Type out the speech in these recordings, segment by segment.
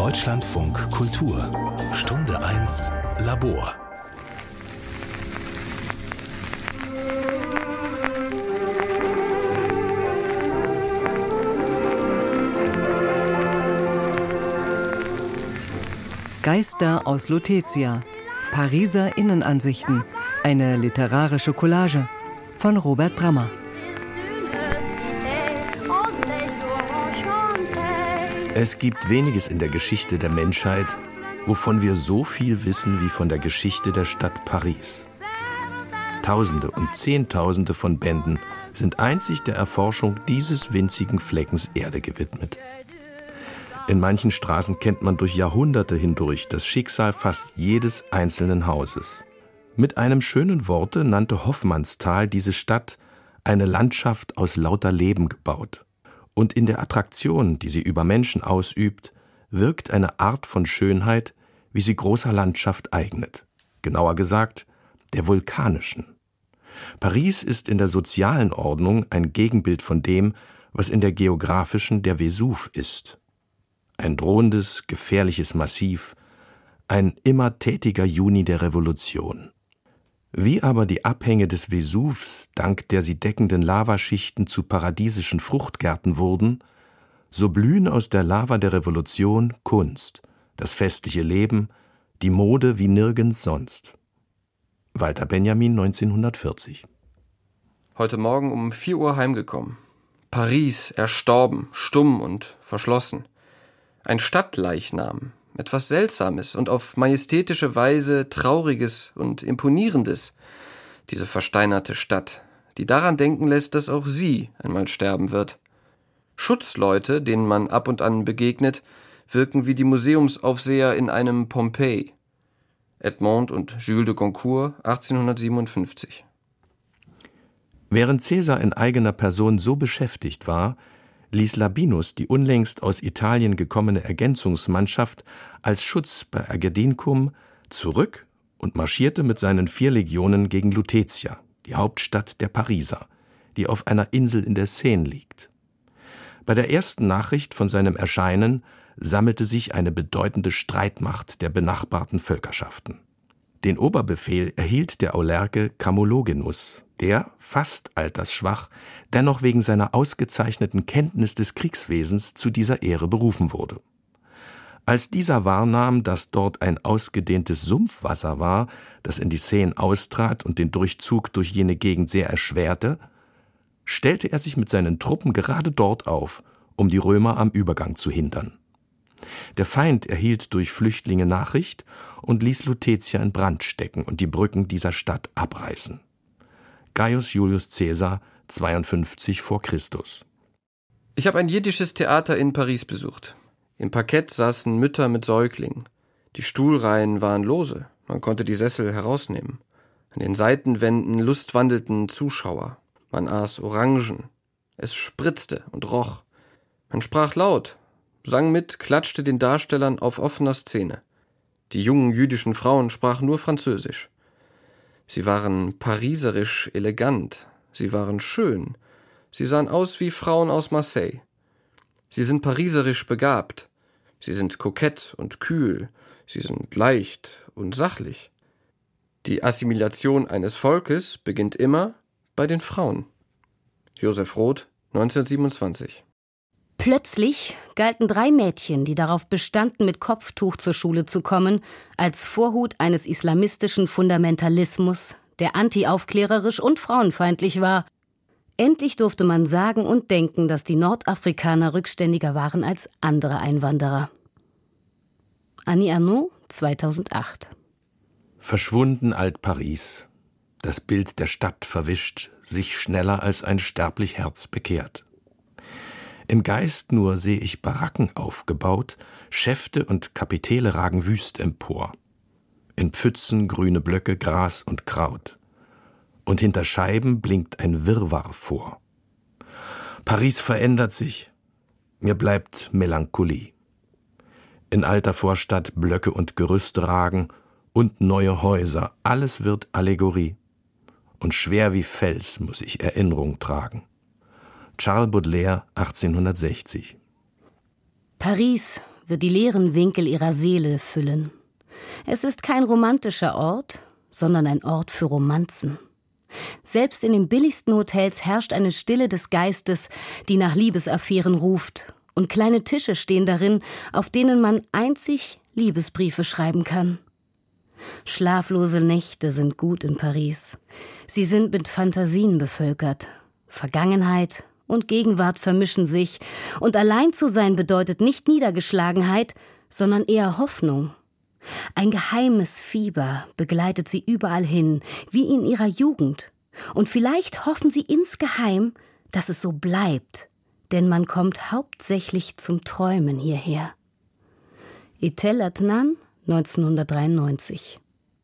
Deutschlandfunk Kultur. Stunde 1 Labor. Geister aus Lutetia. Pariser Innenansichten. Eine literarische Collage von Robert Brammer. Es gibt weniges in der Geschichte der Menschheit, wovon wir so viel wissen wie von der Geschichte der Stadt Paris. Tausende und Zehntausende von Bänden sind einzig der Erforschung dieses winzigen Fleckens Erde gewidmet. In manchen Straßen kennt man durch Jahrhunderte hindurch das Schicksal fast jedes einzelnen Hauses. Mit einem schönen Worte nannte Hoffmannsthal diese Stadt eine Landschaft aus lauter Leben gebaut. Und in der Attraktion, die sie über Menschen ausübt, wirkt eine Art von Schönheit, wie sie großer Landschaft eignet. Genauer gesagt, der vulkanischen. Paris ist in der sozialen Ordnung ein Gegenbild von dem, was in der geografischen der Vesuv ist. Ein drohendes, gefährliches Massiv, ein immer tätiger Juni der Revolution. Wie aber die Abhänge des Vesuvs dank der sie deckenden Lavaschichten zu paradiesischen Fruchtgärten wurden, so blühen aus der Lava der Revolution Kunst, das festliche Leben, die Mode wie nirgends sonst. Walter Benjamin, 1940. Heute Morgen um 4 Uhr heimgekommen. Paris erstorben, stumm und verschlossen. Ein Stadtleichnam. Etwas Seltsames und auf majestätische Weise Trauriges und Imponierendes, diese versteinerte Stadt, die daran denken lässt, dass auch sie einmal sterben wird. Schutzleute, denen man ab und an begegnet, wirken wie die Museumsaufseher in einem Pompeji. Edmond und Jules de Goncourt, 1857. Während Caesar in eigener Person so beschäftigt war, ließ Labienus die unlängst aus Italien gekommene Ergänzungsmannschaft als Schutz bei Agedincum zurück und marschierte mit seinen 4 Legionen gegen Lutetia, die Hauptstadt der Pariser, die auf einer Insel in der Seine liegt. Bei der ersten Nachricht von seinem Erscheinen sammelte sich eine bedeutende Streitmacht der benachbarten Völkerschaften. Den Oberbefehl erhielt der Aulerke Camulogenus, der, fast altersschwach, dennoch wegen seiner ausgezeichneten Kenntnis des Kriegswesens zu dieser Ehre berufen wurde. Als dieser wahrnahm, dass dort ein ausgedehntes Sumpfwasser war, das in die Seine austrat und den Durchzug durch jene Gegend sehr erschwerte, stellte er sich mit seinen Truppen gerade dort auf, um die Römer am Übergang zu hindern. Der Feind erhielt durch Flüchtlinge Nachricht und ließ Lutetia in Brand stecken und die Brücken dieser Stadt abreißen. Gaius Julius Caesar, 52 vor Christus. Ich habe ein jiddisches Theater in Paris besucht. Im Parkett saßen Mütter mit Säuglingen. Die Stuhlreihen waren lose, man konnte die Sessel herausnehmen. An den Seitenwänden lustwandelten Zuschauer. Man aß Orangen. Es spritzte und roch. Man sprach laut, sang mit, klatschte den Darstellern auf offener Szene. Die jungen jüdischen Frauen sprachen nur Französisch. Sie waren pariserisch elegant, sie waren schön, sie sahen aus wie Frauen aus Marseille. Sie sind pariserisch begabt, sie sind kokett und kühl, sie sind leicht und sachlich. Die Assimilation eines Volkes beginnt immer bei den Frauen. Josef Roth, 1927. Plötzlich galten 3 Mädchen, die darauf bestanden, mit Kopftuch zur Schule zu kommen, als Vorhut eines islamistischen Fundamentalismus, der antiaufklärerisch und frauenfeindlich war. Endlich durfte man sagen und denken, dass die Nordafrikaner rückständiger waren als andere Einwanderer. Annie Ernaux, 2008. Verschwunden Alt-Paris. Das Bild der Stadt verwischt, sich schneller als ein sterblich Herz bekehrt. Im Geist nur sehe ich Baracken aufgebaut, Schäfte und Kapitelle ragen wüst empor. In Pfützen grüne Blöcke, Gras und Kraut. Und hinter Scheiben blinkt ein Wirrwarr vor. Paris verändert sich. Mir bleibt Melancholie. In alter Vorstadt Blöcke und Gerüste ragen und neue Häuser, alles wird Allegorie. Und schwer wie Fels muss ich Erinnerung tragen. Charles Baudelaire, 1860. Paris wird die leeren Winkel ihrer Seele füllen. Es ist kein romantischer Ort, sondern ein Ort für Romanzen. Selbst in den billigsten Hotels herrscht eine Stille des Geistes, die nach Liebesaffären ruft. Und kleine Tische stehen darin, auf denen man einzig Liebesbriefe schreiben kann. Schlaflose Nächte sind gut in Paris. Sie sind mit Fantasien bevölkert. Vergangenheit und Gegenwart vermischen sich. Und allein zu sein bedeutet nicht Niedergeschlagenheit, sondern eher Hoffnung. Ein geheimes Fieber begleitet sie überall hin, wie in ihrer Jugend. Und vielleicht hoffen sie insgeheim, dass es so bleibt, denn man kommt hauptsächlich zum Träumen hierher. Etel Adnan, 1993.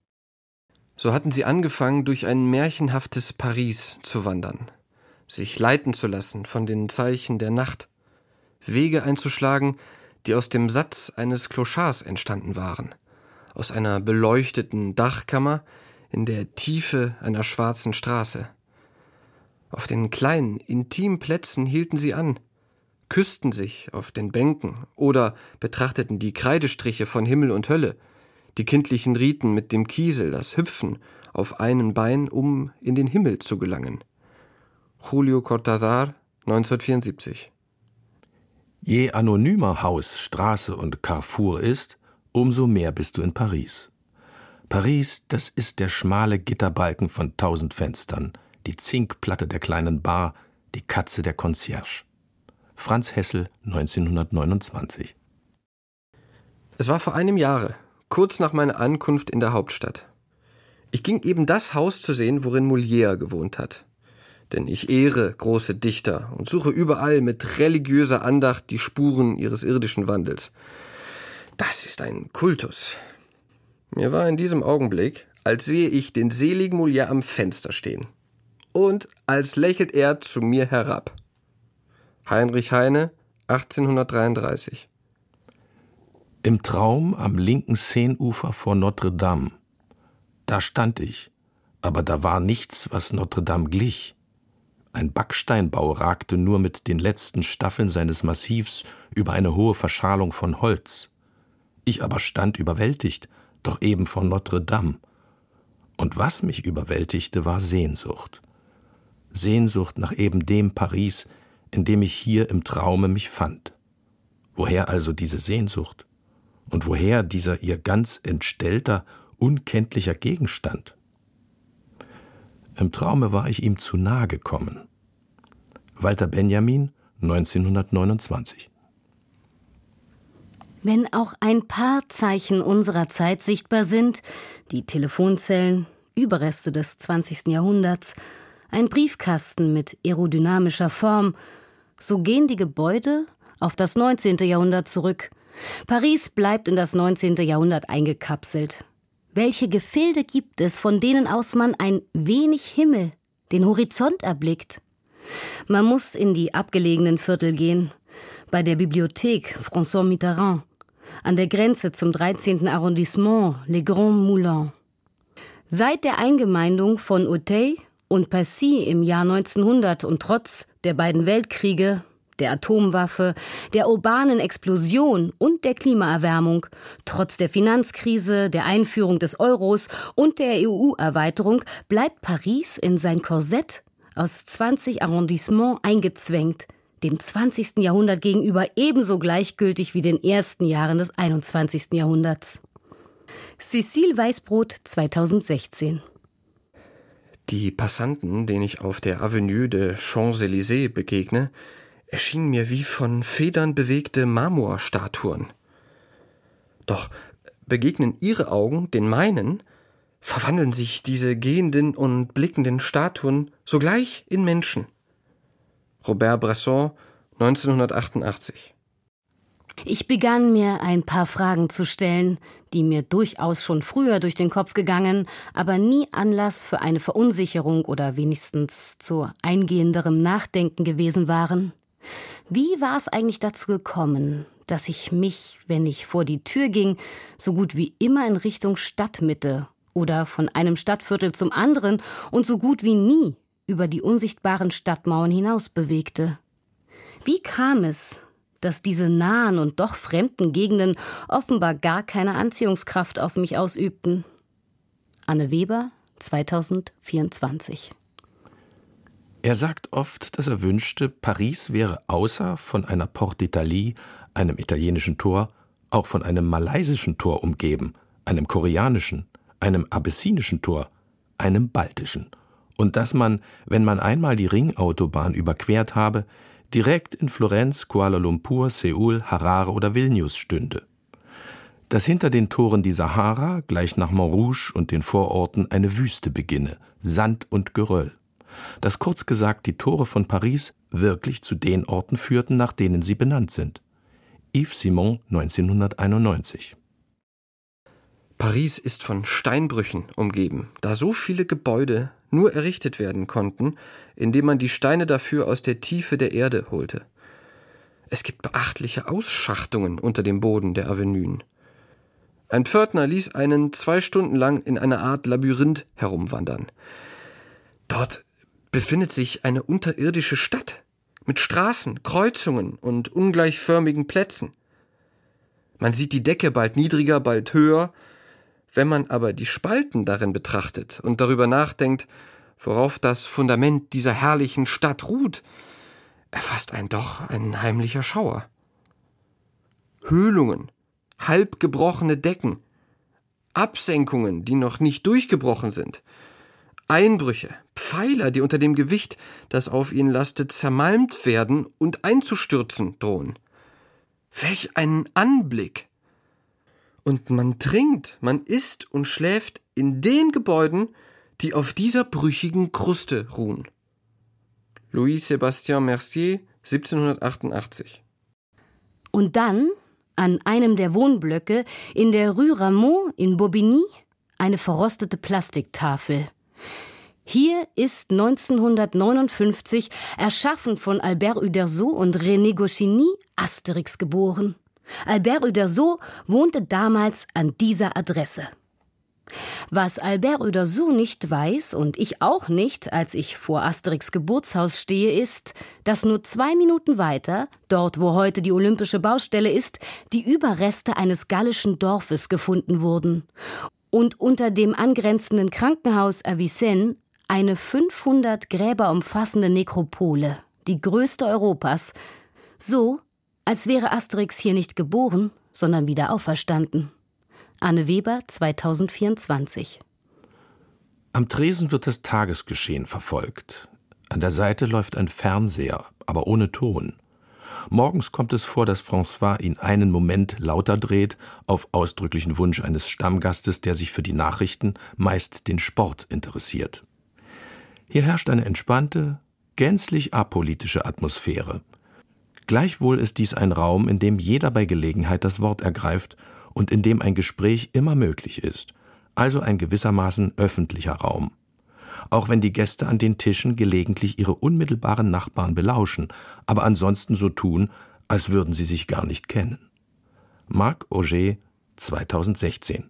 So hatten sie angefangen, durch ein märchenhaftes Paris zu wandern, sich leiten zu lassen von den Zeichen der Nacht, Wege einzuschlagen, die aus dem Satz eines Clochards entstanden waren, aus einer beleuchteten Dachkammer in der Tiefe einer schwarzen Straße. Auf den kleinen, intimen Plätzen hielten sie an, küssten sich auf den Bänken oder betrachteten die Kreidestriche von Himmel und Hölle, die kindlichen Riten mit dem Kiesel, das Hüpfen auf einem Bein, um in den Himmel zu gelangen. Julio Cortázar, 1974. Je anonymer Haus, Straße und Carrefour ist, umso mehr bist du in Paris. Paris, das ist der schmale Gitterbalken von 1000 Fenstern, die Zinkplatte der kleinen Bar, die Katze der Concierge. Franz Hessel, 1929. Es war vor einem Jahre, kurz nach meiner Ankunft in der Hauptstadt. Ich ging eben das Haus zu sehen, worin Molière gewohnt hat. Denn ich ehre große Dichter und suche überall mit religiöser Andacht die Spuren ihres irdischen Wandels. Das ist ein Kultus. Mir war in diesem Augenblick, als sehe ich den seligen Molière am Fenster stehen. Und als lächelt er zu mir herab. Heinrich Heine, 1833. Im Traum am linken Seenufer vor Notre Dame. Da stand ich, aber da war nichts, was Notre Dame glich. Ein Backsteinbau ragte nur mit den letzten Staffeln seines Massivs über eine hohe Verschalung von Holz. Ich aber stand überwältigt, doch eben vor Notre Dame. Und was mich überwältigte, war Sehnsucht. Sehnsucht nach eben dem Paris, in dem ich hier im Traume mich fand. Woher also diese Sehnsucht? Und woher dieser ihr ganz entstellter, unkenntlicher Gegenstand? Im Traume war ich ihm zu nahe gekommen. Walter Benjamin, 1929. Wenn auch ein paar Zeichen unserer Zeit sichtbar sind, die Telefonzellen, Überreste des 20. Jahrhunderts, ein Briefkasten mit aerodynamischer Form, so gehen die Gebäude auf das 19. Jahrhundert zurück. Paris bleibt in das 19. Jahrhundert eingekapselt. Welche Gefilde gibt es, von denen aus man ein wenig Himmel, den Horizont erblickt? Man muss in die abgelegenen Viertel gehen. Bei der Bibliothek François Mitterrand, an der Grenze zum 13. Arrondissement Les Grands Moulins. Seit der Eingemeindung von Auteuil und Passy im Jahr 1900 und trotz der beiden Weltkriege, der Atomwaffe, der urbanen Explosion und der Klimaerwärmung, trotz der Finanzkrise, der Einführung des Euros und der EU-Erweiterung bleibt Paris in sein Korsett aus 20 Arrondissements eingezwängt, dem 20. Jahrhundert gegenüber ebenso gleichgültig wie den ersten Jahren des 21. Jahrhunderts. Cécile Weißbrot, 2016. Die Passanten, denen ich auf der Avenue des Champs-Élysées begegne, erschienen mir wie von Federn bewegte Marmorstatuen. Doch begegnen ihre Augen den meinen, verwandeln sich diese gehenden und blickenden Statuen sogleich in Menschen. Robert Bresson, 1988. Ich begann mir ein paar Fragen zu stellen, die mir durchaus schon früher durch den Kopf gegangen, aber nie Anlass für eine Verunsicherung oder wenigstens zu eingehenderem Nachdenken gewesen waren. Wie war es eigentlich dazu gekommen, dass ich mich, wenn ich vor die Tür ging, so gut wie immer in Richtung Stadtmitte oder von einem Stadtviertel zum anderen und so gut wie nie über die unsichtbaren Stadtmauern hinaus bewegte? Wie kam es, dass diese nahen und doch fremden Gegenden offenbar gar keine Anziehungskraft auf mich ausübten. Anne Weber, 2024. Er sagt oft, dass er wünschte, Paris wäre außer von einer Porte d'Italie, einem italienischen Tor, auch von einem malaysischen Tor umgeben, einem koreanischen, einem abessinischen Tor, einem baltischen. Und dass man, wenn man einmal die Ringautobahn überquert habe, direkt in Florenz, Kuala Lumpur, Seoul, Harare oder Vilnius stünde. Dass hinter den Toren die Sahara, gleich nach Montrouge und den Vororten, eine Wüste beginne, Sand und Geröll. Dass kurz gesagt die Tore von Paris wirklich zu den Orten führten, nach denen sie benannt sind. Yves Simon, 1991. Paris ist von Steinbrüchen umgeben, da so viele Gebäude nur errichtet werden konnten, indem man die Steine dafür aus der Tiefe der Erde holte. Es gibt beachtliche Ausschachtungen unter dem Boden der Avenuen. Ein Pförtner ließ einen 2 Stunden lang in einer Art Labyrinth herumwandern. Dort befindet sich eine unterirdische Stadt mit Straßen, Kreuzungen und ungleichförmigen Plätzen. Man sieht die Decke bald niedriger, bald höher. Wenn man aber die Spalten darin betrachtet und darüber nachdenkt, worauf das Fundament dieser herrlichen Stadt ruht, erfasst einen doch ein heimlicher Schauer. Höhlungen, halb gebrochene Decken, Absenkungen, die noch nicht durchgebrochen sind, Einbrüche, Pfeiler, die unter dem Gewicht, das auf ihnen lastet, zermalmt werden und einzustürzen drohen. Welch ein Anblick! Und man trinkt, man isst und schläft in den Gebäuden, die auf dieser brüchigen Kruste ruhen. Louis-Sébastien Mercier, 1788. Und dann, an einem der Wohnblöcke, in der Rue Rameau in Bobigny, eine verrostete Plastiktafel. Hier ist 1959, erschaffen von Albert Uderzo und René Goscinny, Asterix geboren. Albert Uderzo wohnte damals an dieser Adresse. Was Albert Uderzo nicht weiß und ich auch nicht, als ich vor Asterix' Geburtshaus stehe, ist, dass nur 2 Minuten weiter, dort wo heute die olympische Baustelle ist, die Überreste eines gallischen Dorfes gefunden wurden. Und unter dem angrenzenden Krankenhaus Avicenne eine 500 Gräber umfassende Nekropole, die größte Europas, so als wäre Asterix hier nicht geboren, sondern wieder auferstanden. Anne Weber, 2024. Am Tresen wird das Tagesgeschehen verfolgt. An der Seite läuft ein Fernseher, aber ohne Ton. Morgens kommt es vor, dass François ihn einen Moment lauter dreht, auf ausdrücklichen Wunsch eines Stammgastes, der sich für die Nachrichten, meist den Sport, interessiert. Hier herrscht eine entspannte, gänzlich apolitische Atmosphäre. Gleichwohl ist dies ein Raum, in dem jeder bei Gelegenheit das Wort ergreift und in dem ein Gespräch immer möglich ist, also ein gewissermaßen öffentlicher Raum. Auch wenn die Gäste an den Tischen gelegentlich ihre unmittelbaren Nachbarn belauschen, aber ansonsten so tun, als würden sie sich gar nicht kennen. Marc Auger, 2016.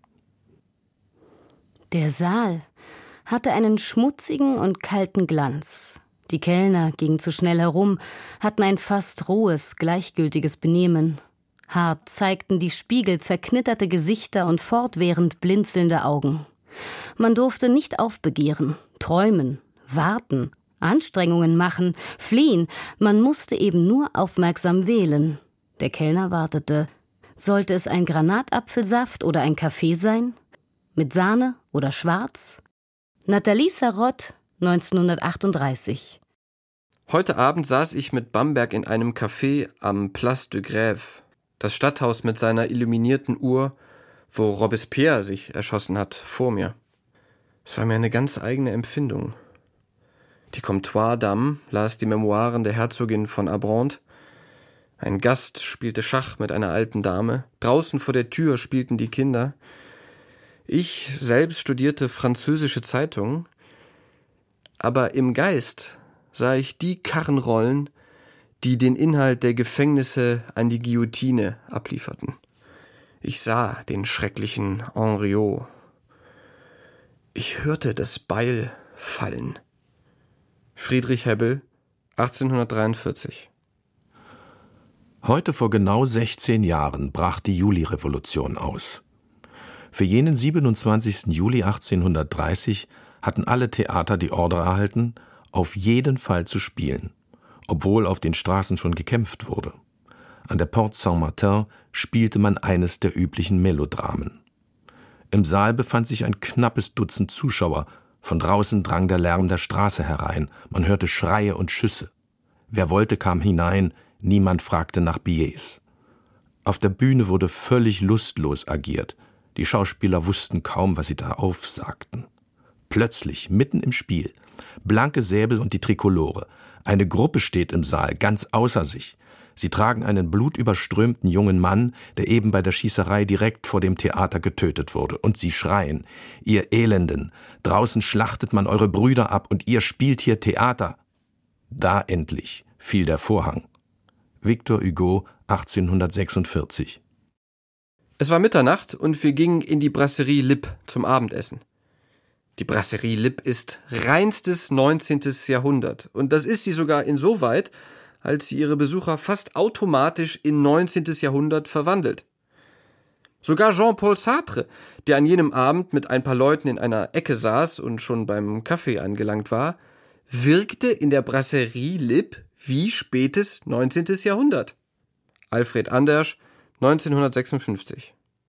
Der Saal hatte einen schmutzigen und kalten Glanz. Die Kellner gingen zu schnell herum, hatten ein fast rohes, gleichgültiges Benehmen. Hart zeigten die Spiegel zerknitterte Gesichter und fortwährend blinzelnde Augen. Man durfte nicht aufbegehren, träumen, warten, Anstrengungen machen, fliehen. Man musste eben nur aufmerksam wählen. Der Kellner wartete. Sollte es ein Granatapfelsaft oder ein Kaffee sein? Mit Sahne oder schwarz? Nathalie Sarraute, 1938. Heute Abend saß ich mit Bamberg in einem Café am Place de Grève, das Stadthaus mit seiner illuminierten Uhr, wo Robespierre sich erschossen hat, vor mir. Es war mir eine ganz eigene Empfindung. Die Comptoir-Dame las die Memoiren der Herzogin von Abrantes. Ein Gast spielte Schach mit einer alten Dame. Draußen vor der Tür spielten die Kinder. Ich selbst studierte französische Zeitungen, aber im Geist sah ich die Karren rollen, die den Inhalt der Gefängnisse an die Guillotine ablieferten. Ich sah den schrecklichen Henriot. Ich hörte das Beil fallen. Friedrich Hebbel, 1843. Heute vor genau 16 Jahren brach die Julirevolution aus. Für jenen 27. Juli 1830 hatten alle Theater die Order erhalten, auf jeden Fall zu spielen, obwohl auf den Straßen schon gekämpft wurde. An der Porte Saint-Martin spielte man eines der üblichen Melodramen. Im Saal befand sich ein knappes Dutzend Zuschauer, von draußen drang der Lärm der Straße herein, man hörte Schreie und Schüsse. Wer wollte, kam hinein, niemand fragte nach Billets. Auf der Bühne wurde völlig lustlos agiert, die Schauspieler wussten kaum, was sie da aufsagten. Plötzlich, mitten im Spiel, blanke Säbel und die Trikolore. Eine Gruppe steht im Saal, ganz außer sich. Sie tragen einen blutüberströmten jungen Mann, der eben bei der Schießerei direkt vor dem Theater getötet wurde. Und sie schreien: Ihr Elenden, draußen schlachtet man eure Brüder ab und ihr spielt hier Theater. Da endlich fiel der Vorhang. Victor Hugo, 1846. Es war Mitternacht und wir gingen in die Brasserie Lipp zum Abendessen. Die Brasserie Lipp ist reinstes 19. Jahrhundert. Und das ist sie sogar insoweit, als sie ihre Besucher fast automatisch in 19. Jahrhundert verwandelt. Sogar Jean-Paul Sartre, der an jenem Abend mit ein paar Leuten in einer Ecke saß und schon beim Kaffee angelangt war, wirkte in der Brasserie Lipp wie spätes 19. Jahrhundert. Alfred Andersch, 1956.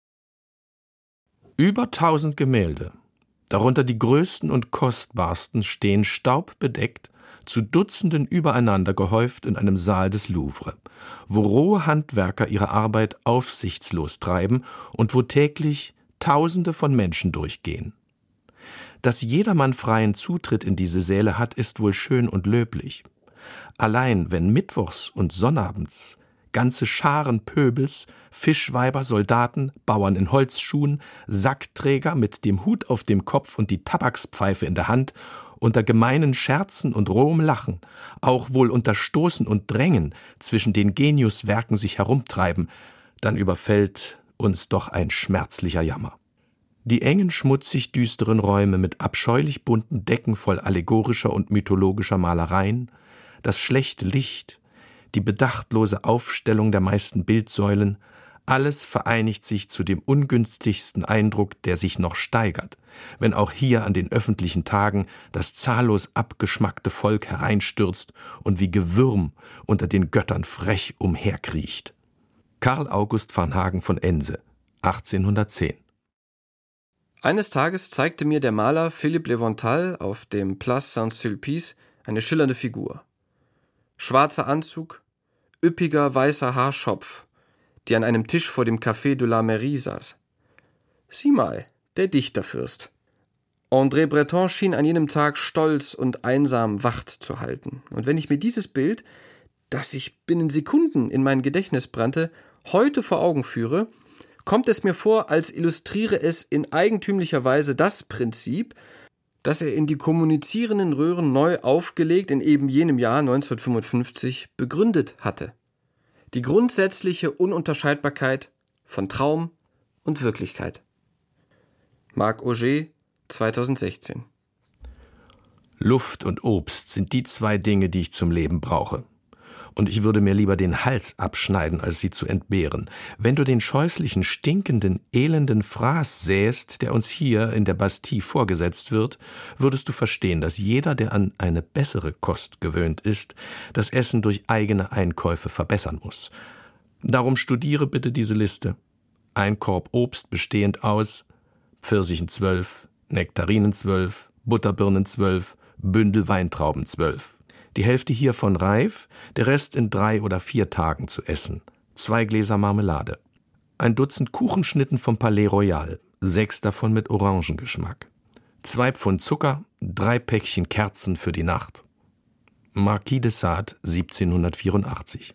Über 1000 Gemälde, darunter die größten und kostbarsten, stehen staubbedeckt, zu Dutzenden übereinander gehäuft in einem Saal des Louvre, wo rohe Handwerker ihre Arbeit aufsichtslos treiben und wo täglich Tausende von Menschen durchgehen. Dass jedermann freien Zutritt in diese Säle hat, ist wohl schön und löblich. Allein wenn mittwochs und sonnabends ganze Scharen Pöbels, Fischweiber, Soldaten, Bauern in Holzschuhen, Sackträger mit dem Hut auf dem Kopf und die Tabakspfeife in der Hand unter gemeinen Scherzen und rohem Lachen, auch wohl unter Stoßen und Drängen zwischen den Geniuswerken sich herumtreiben, dann überfällt uns doch ein schmerzlicher Jammer. Die engen, schmutzig düsteren Räume mit abscheulich bunten Decken voll allegorischer und mythologischer Malereien, das schlechte Licht, die bedachtlose Aufstellung der meisten Bildsäulen, alles vereinigt sich zu dem ungünstigsten Eindruck, der sich noch steigert, wenn auch hier an den öffentlichen Tagen das zahllos abgeschmackte Volk hereinstürzt und wie Gewürm unter den Göttern frech umherkriecht. Karl August Varnhagen von Ense, 1810. Eines Tages zeigte mir der Maler Philippe Leventhal auf dem Place Saint-Sulpice eine schillernde Figur. Schwarzer Anzug, üppiger weißer Haarschopf, die an einem Tisch vor dem Café de la Mairie saß. Sieh mal, der Dichterfürst. André Breton schien an jenem Tag stolz und einsam Wacht zu halten. Und wenn ich mir dieses Bild, das sich binnen Sekunden in mein Gedächtnis brannte, heute vor Augen führe, kommt es mir vor, als illustriere es in eigentümlicher Weise das Prinzip, das er in die kommunizierenden Röhren neu aufgelegt in eben jenem Jahr 1955 begründet hatte. Die grundsätzliche Ununterscheidbarkeit von Traum und Wirklichkeit. Marc Auger, 2016. Luft und Obst sind die zwei Dinge, die ich zum Leben brauche. Und ich würde mir lieber den Hals abschneiden, als sie zu entbehren. Wenn du den scheußlichen, stinkenden, elenden Fraß sähst, der uns hier in der Bastille vorgesetzt wird, würdest du verstehen, dass jeder, der an eine bessere Kost gewöhnt ist, das Essen durch eigene Einkäufe verbessern muss. Darum studiere bitte diese Liste. Ein Korb Obst bestehend aus Pfirsichen 12, Nektarinen 12, Butterbirnen 12, Bündel Weintrauben 12. Die Hälfte hiervon reif, der Rest in 3 oder 4 Tagen zu essen. 2 Gläser Marmelade. Ein Dutzend Kuchenschnitten vom Palais Royal, 6 davon mit Orangengeschmack. 2 Pfund Zucker, 3 Päckchen Kerzen für die Nacht. Marquis de Sade, 1784.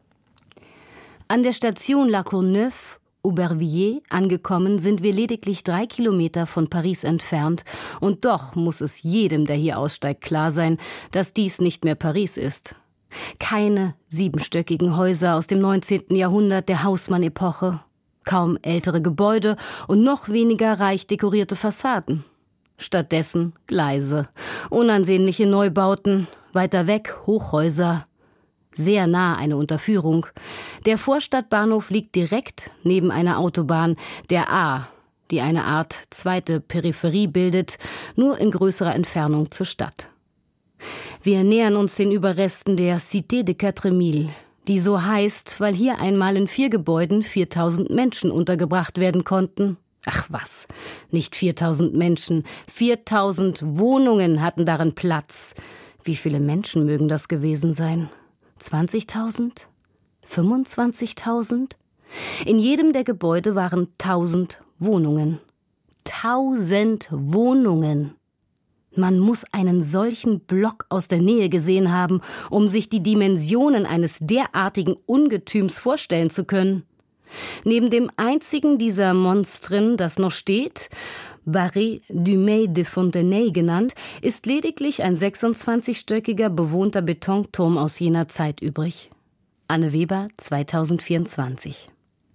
An der Station La Courneuve, Aubervilliers, angekommen, sind wir lediglich 3 Kilometer von Paris entfernt. Und doch muss es jedem, der hier aussteigt, klar sein, dass dies nicht mehr Paris ist. Keine 7-stöckigen Häuser aus dem 19. Jahrhundert der Haussmann-Epoche, kaum ältere Gebäude und noch weniger reich dekorierte Fassaden. Stattdessen Gleise, unansehnliche Neubauten, weiter weg Hochhäuser. Sehr nah eine Unterführung. Der Vorstadtbahnhof liegt direkt neben einer Autobahn, der A, die eine Art zweite Peripherie bildet, nur in größerer Entfernung zur Stadt. Wir nähern uns den Überresten der Cité de 4000, die so heißt, weil hier einmal in 4 Gebäuden 4000 Menschen untergebracht werden konnten. Ach was, nicht 4000 Menschen, 4000 Wohnungen hatten darin Platz. Wie viele Menschen mögen das gewesen sein? 20.000? 25.000? In jedem der Gebäude waren 1000 Wohnungen. 1000 Wohnungen! Man muss einen solchen Block aus der Nähe gesehen haben, um sich die Dimensionen eines derartigen Ungetüms vorstellen zu können. Neben dem einzigen dieser Monstren, das noch steht, Barré du May de Fontenay genannt, ist lediglich ein 26-stöckiger bewohnter Betonturm aus jener Zeit übrig. Anne Weber, 2024.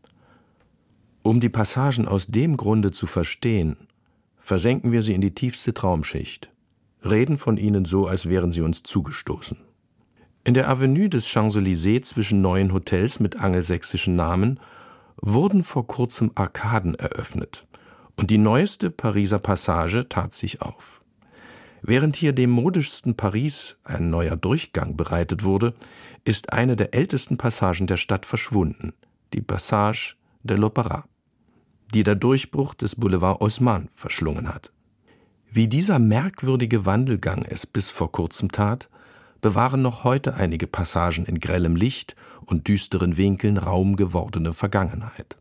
Um die Passagen aus dem Grunde zu verstehen, versenken wir sie in die tiefste Traumschicht, reden von ihnen so, als wären sie uns zugestoßen. In der Avenue des Champs-Élysées zwischen neuen Hotels mit angelsächsischen Namen wurden vor kurzem Arkaden eröffnet und die neueste Pariser Passage tat sich auf. Während hier dem modischsten Paris ein neuer Durchgang bereitet wurde, ist eine der ältesten Passagen der Stadt verschwunden, die Passage de l'Opéra, die der Durchbruch des Boulevard Haussmann verschlungen hat. Wie dieser merkwürdige Wandelgang es bis vor kurzem tat, bewahren noch heute einige Passagen in grellem Licht und düsteren Winkeln Raum gewordene Vergangenheit.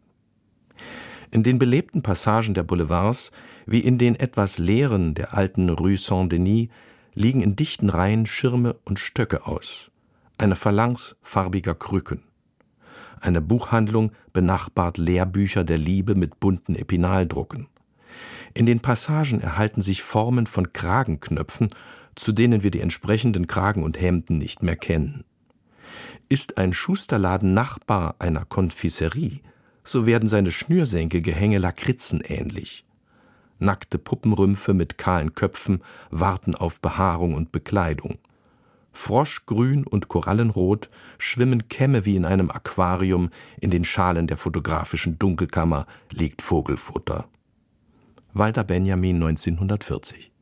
In den belebten Passagen der Boulevards, wie in den etwas leeren der alten Rue Saint-Denis, liegen in dichten Reihen Schirme und Stöcke aus, eine Phalanx farbiger Krücken. Eine Buchhandlung benachbart Lehrbücher der Liebe mit bunten Epinaldrucken. In den Passagen erhalten sich Formen von Kragenknöpfen, zu denen wir die entsprechenden Kragen und Hemden nicht mehr kennen. Ist ein Schusterladen Nachbar einer Konfiserie, so werden seine Schnürsenkelgehänge Lakritzen ähnlich. Nackte Puppenrümpfe mit kahlen Köpfen warten auf Behaarung und Bekleidung. Froschgrün und Korallenrot schwimmen Kämme wie in einem Aquarium, in den Schalen der fotografischen Dunkelkammer liegt Vogelfutter. Walter Benjamin, 1940.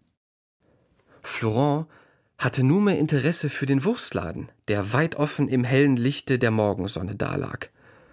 Florent hatte nunmehr Interesse für den Wurstladen, der weit offen im hellen Lichte der Morgensonne dalag.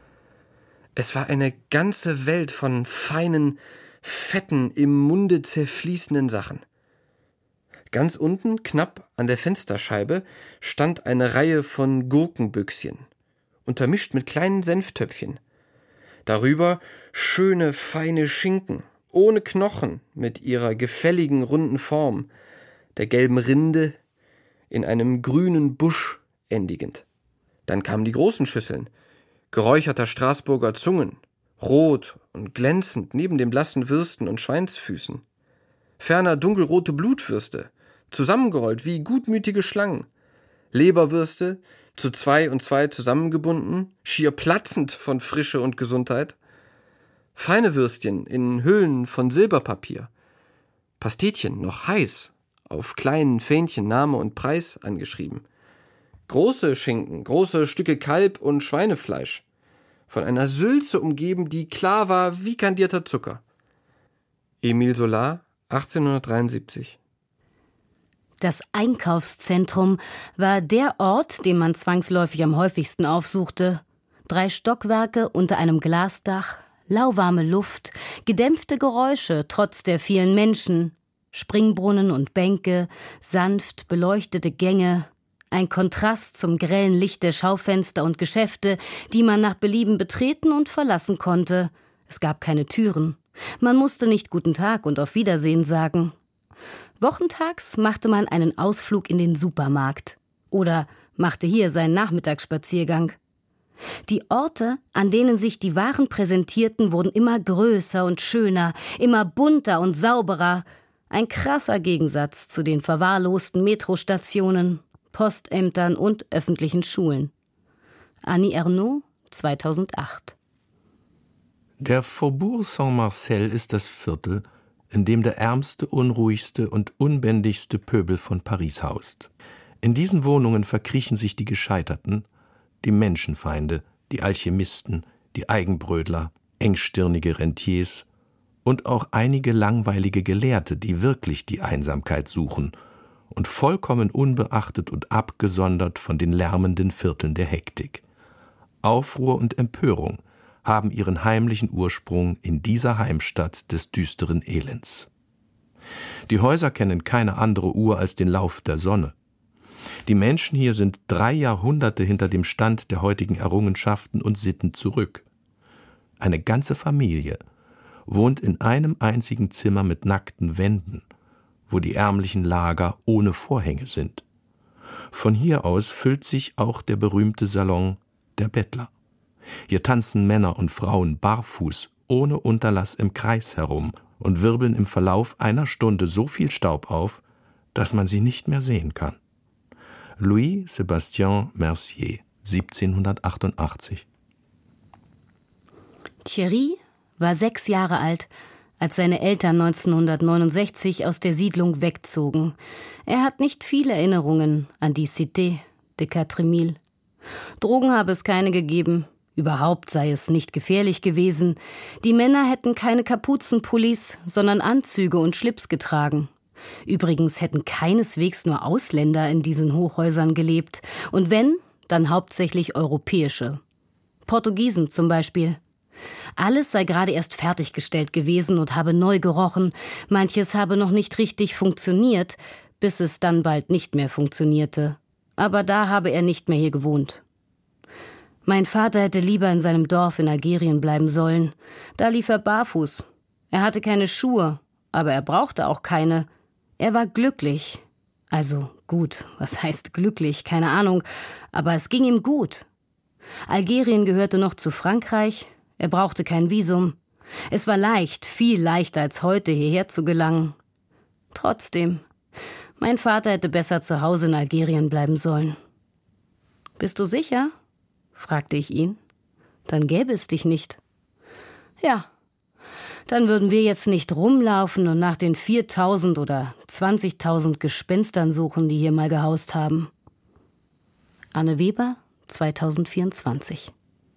Es war eine ganze Welt von feinen, fetten, im Munde zerfließenden Sachen. Ganz unten, knapp an der Fensterscheibe, stand eine Reihe von Gurkenbüchschen, untermischt mit kleinen Senftöpfchen. Darüber schöne, feine Schinken, ohne Knochen, mit ihrer gefälligen, runden Form, der gelben Rinde in einem grünen Busch endigend. Dann kamen die großen Schüsseln, geräucherter Straßburger Zungen, rot und glänzend neben den blassen Würsten und Schweinsfüßen. Ferner dunkelrote Blutwürste, zusammengerollt wie gutmütige Schlangen. Leberwürste, zu 2 und 2 zusammengebunden, schier platzend von Frische und Gesundheit. Feine Würstchen in Hüllen von Silberpapier. Pastetchen, noch heiß, auf kleinen Fähnchen Name und Preis angeschrieben. Große Schinken, große Stücke Kalb- und Schweinefleisch. Von einer Sülze umgeben, die klar war wie kandierter Zucker. Émile Zola, 1873. Das Einkaufszentrum war der Ort, den man zwangsläufig am häufigsten aufsuchte. 3 Stockwerke unter einem Glasdach, lauwarme Luft, gedämpfte Geräusche trotz der vielen Menschen, Springbrunnen und Bänke, sanft beleuchtete Gänge, ein Kontrast zum grellen Licht der Schaufenster und Geschäfte, die man nach Belieben betreten und verlassen konnte. Es gab keine Türen. Man musste nicht Guten Tag und auf Wiedersehen sagen. Wochentags machte man einen Ausflug in den Supermarkt oder machte hier seinen Nachmittagsspaziergang. Die Orte, an denen sich die Waren präsentierten, wurden immer größer und schöner, immer bunter und sauberer. Ein krasser Gegensatz zu den verwahrlosten Metrostationen, Postämtern und öffentlichen Schulen. Annie Ernaux, 2008. Der Faubourg Saint-Marcel ist das Viertel, in dem der ärmste, unruhigste und unbändigste Pöbel von Paris haust. In diesen Wohnungen verkriechen sich die Gescheiterten, die Menschenfeinde, die Alchemisten, die Eigenbrötler, engstirnige Rentiers und auch einige langweilige Gelehrte, die wirklich die Einsamkeit suchen und vollkommen unbeachtet und abgesondert von den lärmenden Vierteln der Hektik. Aufruhr und Empörung haben ihren heimlichen Ursprung in dieser Heimstatt des düsteren Elends. Die Häuser kennen keine andere Uhr als den Lauf der Sonne. Die Menschen hier sind 3 Jahrhunderte hinter dem Stand der heutigen Errungenschaften und Sitten zurück. Eine ganze Familie wohnt in einem einzigen Zimmer mit nackten Wänden, wo die ärmlichen Lager ohne Vorhänge sind. Von hier aus füllt sich auch der berühmte Salon der Bettler. Hier tanzen Männer und Frauen barfuß, ohne Unterlass im Kreis herum und wirbeln im Verlauf einer Stunde so viel Staub auf, dass man sie nicht mehr sehen kann. Louis-Sébastien Mercier, 1788. Thierry war 6 Jahre alt, als seine Eltern 1969 aus der Siedlung wegzogen. Er hat nicht viele Erinnerungen an die Cité de Quatre-Mille. Drogen habe es keine gegeben. Überhaupt sei es nicht gefährlich gewesen. Die Männer hätten keine Kapuzenpullis, sondern Anzüge und Schlips getragen. Übrigens hätten keineswegs nur Ausländer in diesen Hochhäusern gelebt. Und wenn, dann hauptsächlich europäische. Portugiesen zum Beispiel. Alles sei gerade erst fertiggestellt gewesen und habe neu gerochen. Manches habe noch nicht richtig funktioniert, bis es dann bald nicht mehr funktionierte. Aber da habe er nicht mehr hier gewohnt. Mein Vater hätte lieber in seinem Dorf in Algerien bleiben sollen. Da lief er barfuß. Er hatte keine Schuhe, aber er brauchte auch keine. Er war glücklich. Also gut, was heißt glücklich? Keine Ahnung. Aber es ging ihm gut. Algerien gehörte noch zu Frankreich. Er brauchte kein Visum. Es war leicht, viel leichter als heute, hierher zu gelangen. Trotzdem, mein Vater hätte besser zu Hause in Algerien bleiben sollen. »Bist du sicher?« fragte ich ihn. »Dann gäbe es dich nicht.« »Ja, dann würden wir jetzt nicht rumlaufen und nach den 4.000 oder 20.000 Gespenstern suchen, die hier mal gehaust haben.« Anne Weber, 2024.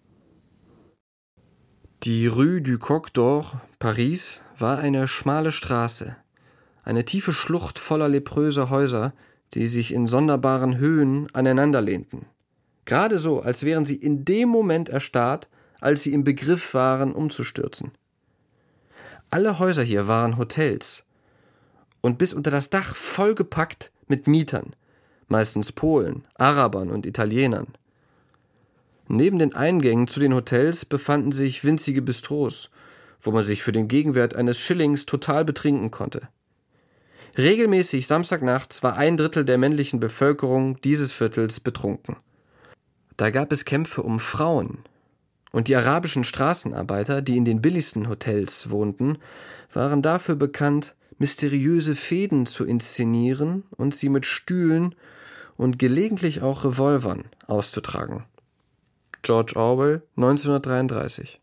Die Rue du Coq d'Or, Paris, war eine schmale Straße. Eine tiefe Schlucht voller lepröser Häuser, die sich in sonderbaren Höhen aneinander lehnten. Gerade so, als wären sie in dem Moment erstarrt, als sie im Begriff waren, umzustürzen. Alle Häuser hier waren Hotels und bis unter das Dach vollgepackt mit Mietern, meistens Polen, Arabern und Italienern. Neben den Eingängen zu den Hotels befanden sich winzige Bistros, wo man sich für den Gegenwert eines Schillings total betrinken konnte. Regelmäßig samstagnachts war 1/3 der männlichen Bevölkerung dieses Viertels betrunken. Da gab es Kämpfe um Frauen. Und die arabischen Straßenarbeiter, die in den billigsten Hotels wohnten, waren dafür bekannt, mysteriöse Fehden zu inszenieren und sie mit Stühlen und gelegentlich auch Revolvern auszutragen. George Orwell, 1933.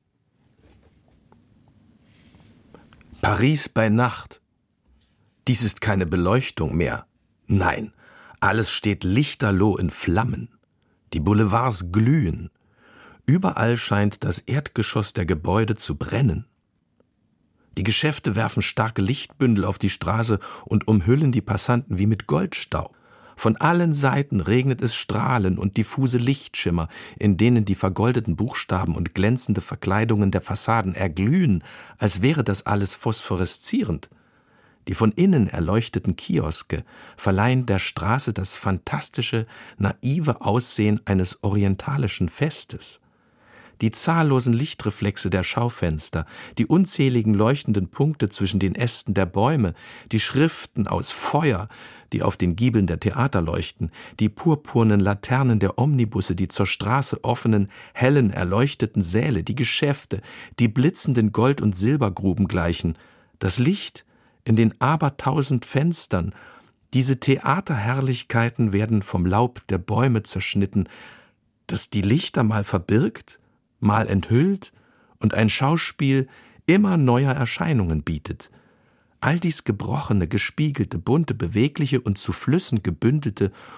Paris bei Nacht. Dies ist keine Beleuchtung mehr. Nein, alles steht lichterloh in Flammen. Die Boulevards glühen. Überall scheint das Erdgeschoss der Gebäude zu brennen. Die Geschäfte werfen starke Lichtbündel auf die Straße und umhüllen die Passanten wie mit Goldstaub. Von allen Seiten regnet es Strahlen und diffuse Lichtschimmer, in denen die vergoldeten Buchstaben und glänzende Verkleidungen der Fassaden erglühen, als wäre das alles phosphoreszierend. Die von innen erleuchteten Kioske verleihen der Straße das fantastische, naive Aussehen eines orientalischen Festes. Die zahllosen Lichtreflexe der Schaufenster, die unzähligen leuchtenden Punkte zwischen den Ästen der Bäume, die Schriften aus Feuer, die auf den Giebeln der Theater leuchten, die purpurnen Laternen der Omnibusse, die zur Straße offenen, hellen, erleuchteten Säle, die Geschäfte, die blitzenden Gold- und Silbergruben gleichen, das Licht in den abertausend Fenstern, diese Theaterherrlichkeiten werden vom Laub der Bäume zerschnitten, das die Lichter mal verbirgt, mal enthüllt und ein Schauspiel immer neuer Erscheinungen bietet. All dies gebrochene, gespiegelte, bunte, bewegliche und zu Flüssen gebündelte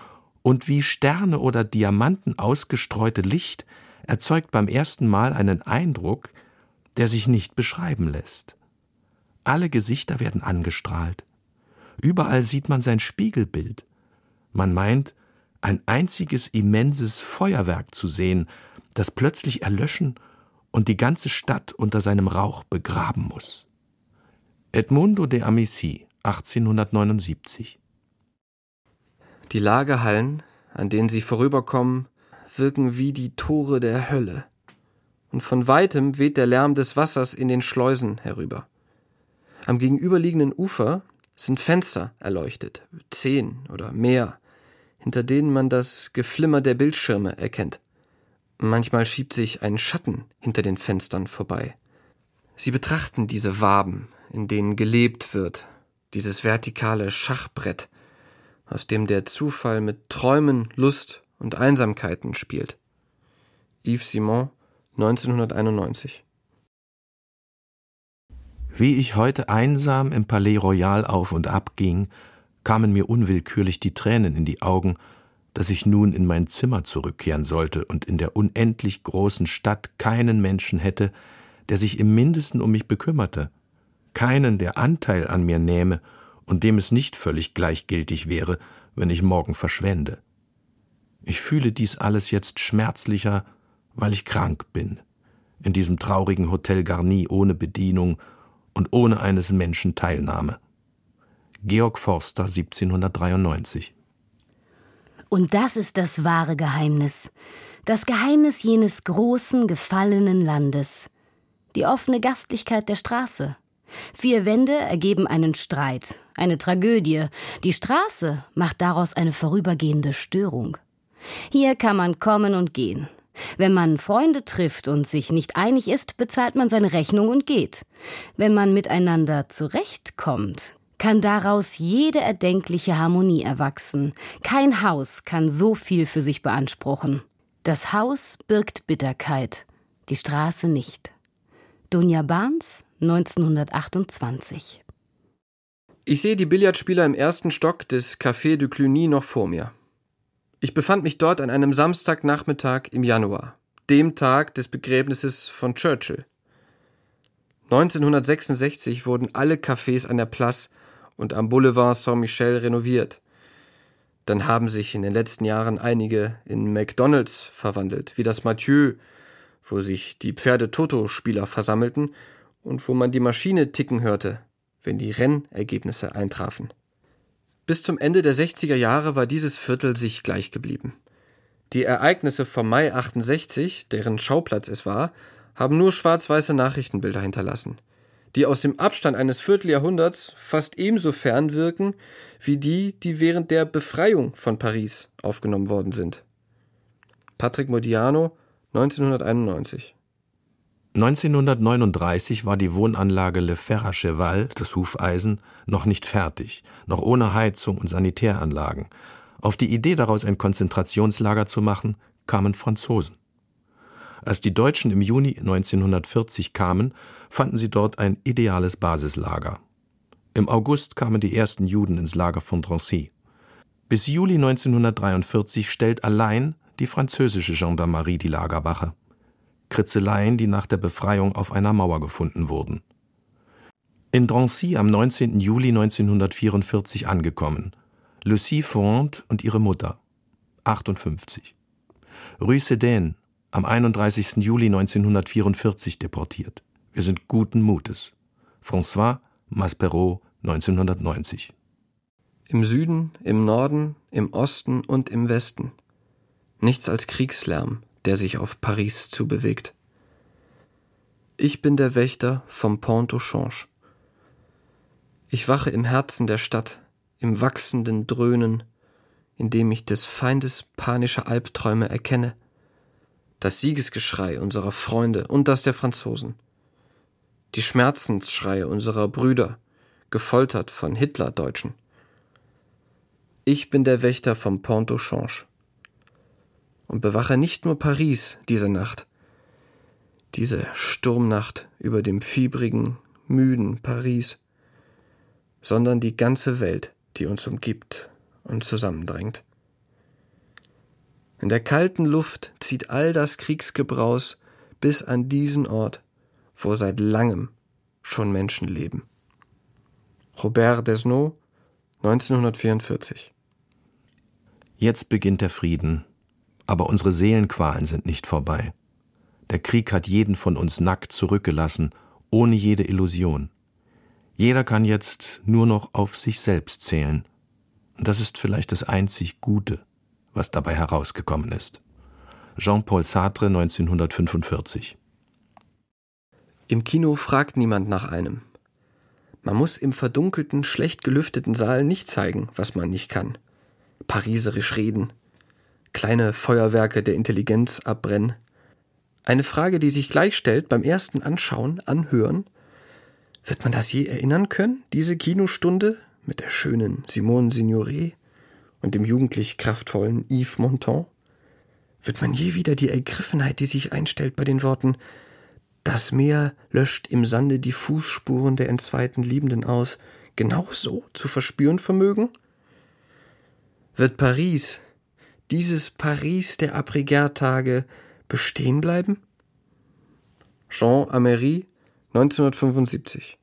Und wie Sterne oder Diamanten ausgestreute Licht erzeugt beim ersten Mal einen Eindruck, der sich nicht beschreiben lässt. Alle Gesichter werden angestrahlt. Überall sieht man sein Spiegelbild. Man meint, ein einziges immenses Feuerwerk zu sehen, das plötzlich erlöschen und die ganze Stadt unter seinem Rauch begraben muss. Edmundo de Amici, 1879. Die Lagerhallen, an denen sie vorüberkommen, wirken wie die Tore der Hölle. Und von weitem weht der Lärm des Wassers in den Schleusen herüber. Am gegenüberliegenden Ufer sind Fenster erleuchtet, 10 oder mehr, hinter denen man das Geflimmer der Bildschirme erkennt. Manchmal schiebt sich ein Schatten hinter den Fenstern vorbei. Sie betrachten diese Waben, in denen gelebt wird, dieses vertikale Schachbrett, aus dem der Zufall mit Träumen, Lust und Einsamkeiten spielt. Yves Simon, 1991. Wie ich heute einsam im Palais Royal auf und ab ging, kamen mir unwillkürlich die Tränen in die Augen, dass ich nun in mein Zimmer zurückkehren sollte und in der unendlich großen Stadt keinen Menschen hätte, der sich im Mindesten um mich bekümmerte, keinen, der Anteil an mir nähme und dem es nicht völlig gleichgültig wäre, wenn ich morgen verschwände. Ich fühle dies alles jetzt schmerzlicher, weil ich krank bin, in diesem traurigen Hotel Garni ohne Bedienung und ohne eines Menschen Teilnahme. Georg Forster, 1793. Und das ist das wahre Geheimnis. Das Geheimnis jenes großen, gefallenen Landes. Die offene Gastlichkeit der Straße. 4 Wände ergeben einen Streit, eine Tragödie. Die Straße macht daraus eine vorübergehende Störung. Hier kann man kommen und gehen. Wenn man Freunde trifft und sich nicht einig ist, bezahlt man seine Rechnung und geht. Wenn man miteinander zurechtkommt, kann daraus jede erdenkliche Harmonie erwachsen. Kein Haus kann so viel für sich beanspruchen. Das Haus birgt Bitterkeit, die Straße nicht. Dunja Barnes, 1928. Ich sehe die Billardspieler im 1. Stock des Café de Cluny noch vor mir. Ich befand mich dort an einem Samstagnachmittag im Januar, dem Tag des Begräbnisses von Churchill. 1966 wurden alle Cafés an der Place und am Boulevard Saint-Michel renoviert. Dann haben sich in den letzten Jahren einige in McDonald's verwandelt, wie das Mathieu, wo sich die Pferde-Toto-Spieler versammelten und wo man die Maschine ticken hörte, wenn die Rennergebnisse eintrafen. Bis zum Ende der 60er Jahre war dieses Viertel sich gleich geblieben. Die Ereignisse vom Mai 68, deren Schauplatz es war, haben nur schwarz-weiße Nachrichtenbilder hinterlassen, die aus dem Abstand eines Vierteljahrhunderts fast ebenso fern wirken wie die, die während der Befreiung von Paris aufgenommen worden sind. Patrick Modiano, 1991. 1939 war die Wohnanlage Le Fer à Cheval, das Hufeisen, noch nicht fertig, noch ohne Heizung und Sanitäranlagen. Auf die Idee, daraus ein Konzentrationslager zu machen, kamen Franzosen. Als die Deutschen im Juni 1940 kamen, fanden sie dort ein ideales Basislager. Im August kamen die ersten Juden ins Lager von Drancy. Bis Juli 1943 stellt allein die französische Gendarmerie die Lagerwache. Kritzeleien, die nach der Befreiung auf einer Mauer gefunden wurden. In Drancy am 19. Juli 1944 angekommen. Lucie Font und ihre Mutter, 58. Rue Sedaine, am 31. Juli 1944 deportiert. Wir sind guten Mutes. François Maspero, 1990. Im Süden, im Norden, im Osten und im Westen. Nichts als Kriegslärm, der sich auf Paris zubewegt. Ich bin der Wächter vom Pont au Change. Ich wache im Herzen der Stadt, im wachsenden Dröhnen, in dem ich des Feindes panische Albträume erkenne, das Siegesgeschrei unserer Freunde und das der Franzosen, die Schmerzensschreie unserer Brüder, gefoltert von Hitlerdeutschen. Ich bin der Wächter vom Pont au Change und bewache nicht nur Paris diese Nacht, diese Sturmnacht über dem fiebrigen, müden Paris, sondern die ganze Welt, die uns umgibt und zusammendrängt. In der kalten Luft zieht all das Kriegsgebraus bis an diesen Ort, wo seit langem schon Menschen leben. Robert Desnos, 1944. Jetzt beginnt der Frieden, aber unsere Seelenqualen sind nicht vorbei. Der Krieg hat jeden von uns nackt zurückgelassen, ohne jede Illusion. Jeder kann jetzt nur noch auf sich selbst zählen. Und das ist vielleicht das einzig Gute, was dabei herausgekommen ist. Jean-Paul Sartre, 1945. Im Kino fragt niemand nach einem. Man muss im verdunkelten, schlecht gelüfteten Saal nicht zeigen, was man nicht kann. Pariserisch reden, kleine Feuerwerke der Intelligenz abbrennen. Eine Frage, die sich gleich stellt beim ersten Anschauen, Anhören. Wird man das je erinnern können, diese Kinostunde mit der schönen Simone Signoret und dem jugendlich kraftvollen Yves Montand? Wird man je wieder die Ergriffenheit, die sich einstellt bei den Worten „Das Meer löscht im Sande die Fußspuren der entzweiten Liebenden aus“, genau so zu verspüren vermögen? Wird Paris, dieses Paris der Après-Guerre-Tage, bestehen bleiben? Jean Améry, 1975.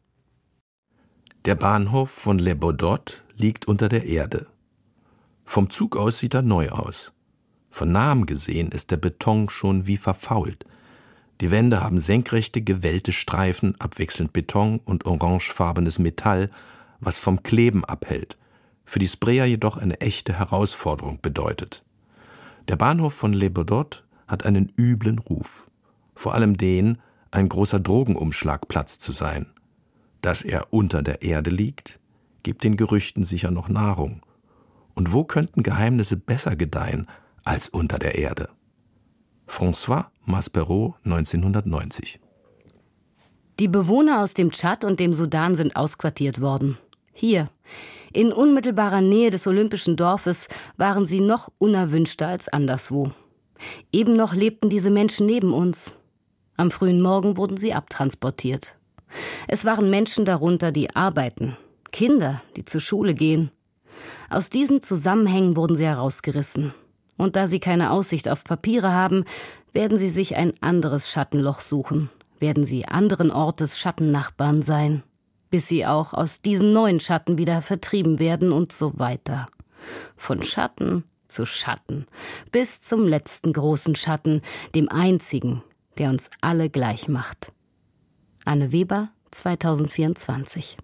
Der Bahnhof von Les Baudottes liegt unter der Erde. Vom Zug aus sieht er neu aus. Von nahem gesehen ist der Beton schon wie verfault. Die Wände haben senkrechte, gewellte Streifen, abwechselnd Beton und orangefarbenes Metall, was vom Kleben abhält, für die Sprayer jedoch eine echte Herausforderung bedeutet. Der Bahnhof von Les Baudottes hat einen üblen Ruf, vor allem den, ein großer Drogenumschlagplatz zu sein. Dass er unter der Erde liegt, gibt den Gerüchten sicher noch Nahrung. Und wo könnten Geheimnisse besser gedeihen als unter der Erde? François Maspero, 1990. Die Bewohner aus dem Tschad und dem Sudan sind ausquartiert worden. Hier, in unmittelbarer Nähe des Olympischen Dorfes, waren sie noch unerwünschter als anderswo. Eben noch lebten diese Menschen neben uns. Am frühen Morgen wurden sie abtransportiert. Es waren Menschen darunter, die arbeiten, Kinder, die zur Schule gehen. Aus diesen Zusammenhängen wurden sie herausgerissen. Und da sie keine Aussicht auf Papiere haben, werden sie sich ein anderes Schattenloch suchen, werden sie anderen Ortes Schattennachbarn sein, bis sie auch aus diesen neuen Schatten wieder vertrieben werden und so weiter. Von Schatten zu Schatten, bis zum letzten großen Schatten, dem einzigen, der uns alle gleich macht. Anne Weber, 2024.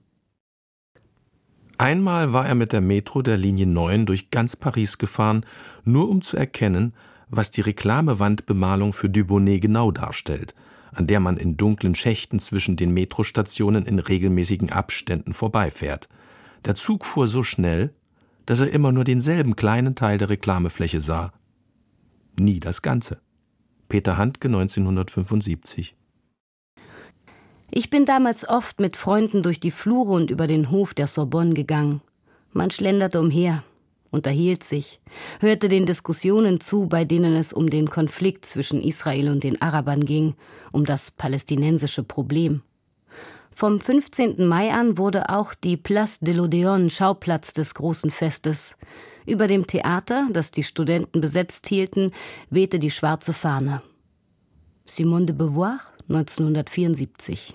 Einmal war er mit der Metro der Linie 9 durch ganz Paris gefahren, nur um zu erkennen, was die Reklamewandbemalung für Dubonnet genau darstellt, an der man in dunklen Schächten zwischen den Metrostationen in regelmäßigen Abständen vorbeifährt. Der Zug fuhr so schnell, dass er immer nur denselben kleinen Teil der Reklamefläche sah. Nie das Ganze. Peter Handke, 1975. Ich bin damals oft mit Freunden durch die Flure und über den Hof der Sorbonne gegangen. Man schlenderte umher, unterhielt sich, hörte den Diskussionen zu, bei denen es um den Konflikt zwischen Israel und den Arabern ging, um das palästinensische Problem. Vom 15. Mai an wurde auch die Place de l'Odéon Schauplatz des großen Festes. Über dem Theater, das die Studenten besetzt hielten, wehte die schwarze Fahne. Simone de Beauvoir, 1974.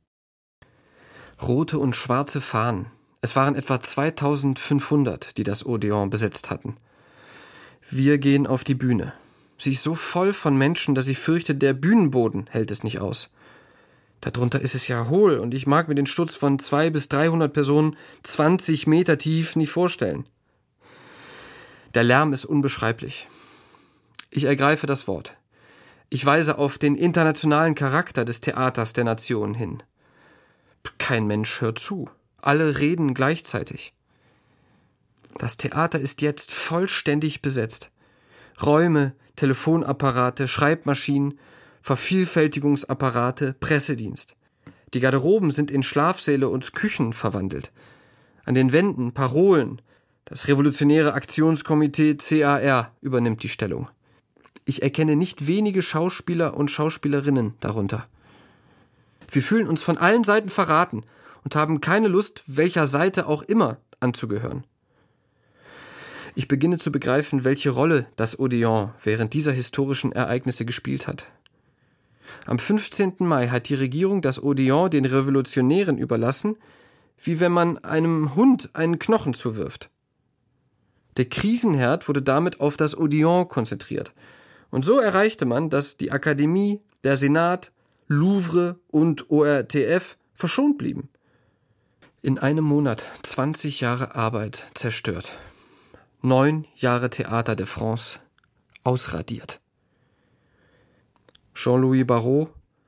Rote und schwarze Fahnen. Es waren etwa 2500, die das Odéon besetzt hatten. Wir gehen auf die Bühne. Sie ist so voll von Menschen, dass ich fürchte, der Bühnenboden hält es nicht aus. Darunter ist es ja hohl und ich mag mir den Sturz von 200 bis 300 Personen 20 Meter tief nicht vorstellen. Der Lärm ist unbeschreiblich. Ich ergreife das Wort. Ich weise auf den internationalen Charakter des Theaters der Nation hin. Kein Mensch hört zu. Alle reden gleichzeitig. Das Theater ist jetzt vollständig besetzt. Räume, Telefonapparate, Schreibmaschinen, Vervielfältigungsapparate, Pressedienst. Die Garderoben sind in Schlafsäle und Küchen verwandelt. An den Wänden Parolen. Das Revolutionäre Aktionskomitee CAR übernimmt die Stellung. Ich erkenne nicht wenige Schauspieler und Schauspielerinnen darunter. Wir fühlen uns von allen Seiten verraten und haben keine Lust, welcher Seite auch immer anzugehören. Ich beginne zu begreifen, welche Rolle das Odéon während dieser historischen Ereignisse gespielt hat. Am 15. Mai hat die Regierung das Odéon den Revolutionären überlassen, wie wenn man einem Hund einen Knochen zuwirft. Der Krisenherd wurde damit auf das Odéon konzentriert. Und so erreichte man, dass die Akademie, der Senat, Louvre und ORTF verschont blieben. In einem Monat 20 Jahre Arbeit zerstört. 9 Jahre Theater de France ausradiert. Jean-Louis Barrault,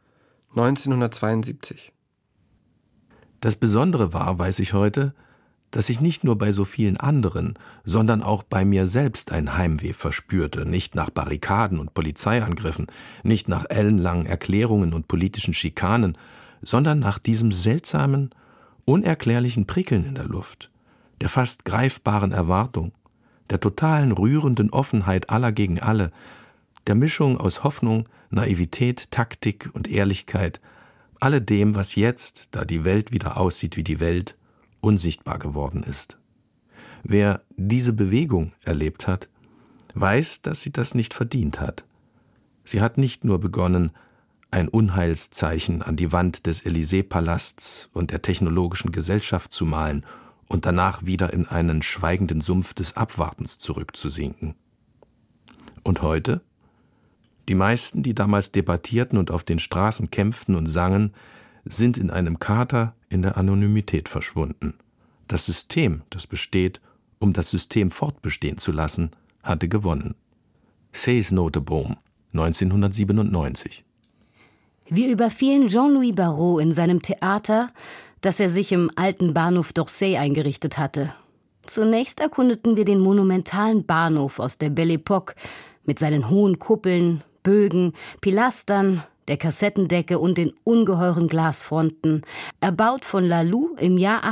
1972. Das Besondere war, weiß ich heute, dass ich nicht nur bei so vielen anderen, sondern auch bei mir selbst ein Heimweh verspürte, nicht nach Barrikaden und Polizeiangriffen, nicht nach ellenlangen Erklärungen und politischen Schikanen, sondern nach diesem seltsamen, unerklärlichen Prickeln in der Luft, der fast greifbaren Erwartung, der totalen rührenden Offenheit aller gegen alle, der Mischung aus Hoffnung, Naivität, Taktik und Ehrlichkeit, alledem, was jetzt, da die Welt wieder aussieht wie die Welt, unsichtbar geworden ist. Wer diese Bewegung erlebt hat, weiß, dass sie das nicht verdient hat. Sie hat nicht nur begonnen, ein Unheilszeichen an die Wand des Élysée-Palasts und der Technologischen Gesellschaft zu malen und danach wieder in einen schweigenden Sumpf des Abwartens zurückzusinken. Und heute? Die meisten, die damals debattierten und auf den Straßen kämpften und sangen, sind in einem Kater in der Anonymität verschwunden. Das System, das besteht, um das System fortbestehen zu lassen, hatte gewonnen. C'est Notebaum, 1997. Wir überfielen Jean-Louis Barrault in seinem Theater, das er sich im alten Bahnhof d'Orsay eingerichtet hatte. Zunächst erkundeten wir den monumentalen Bahnhof aus der Belle Époque mit seinen hohen Kuppeln, Bögen, Pilastern, der Kassettendecke und den ungeheuren Glasfronten, erbaut von Laloux im Jahr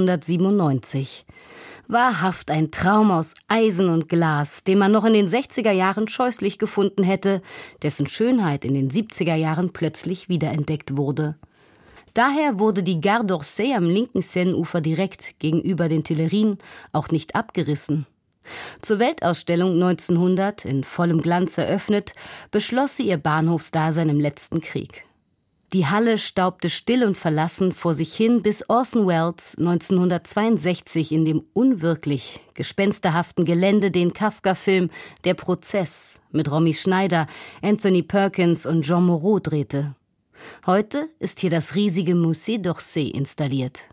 1897. Wahrhaft ein Traum aus Eisen und Glas, den man noch in den 60er Jahren scheußlich gefunden hätte, dessen Schönheit in den 70er Jahren plötzlich wiederentdeckt wurde. Daher wurde die Gare d'Orsay am linken Seineufer direkt gegenüber den Tuilerien auch nicht abgerissen. Zur Weltausstellung 1900, in vollem Glanz eröffnet, beschloss sie ihr Bahnhofsdasein im letzten Krieg. Die Halle staubte still und verlassen vor sich hin, bis Orson Welles 1962 in dem unwirklich gespensterhaften Gelände den Kafka-Film »Der Prozess« mit Romy Schneider, Anthony Perkins und Jean Moreau drehte. Heute ist hier das riesige Musée d'Orsay installiert.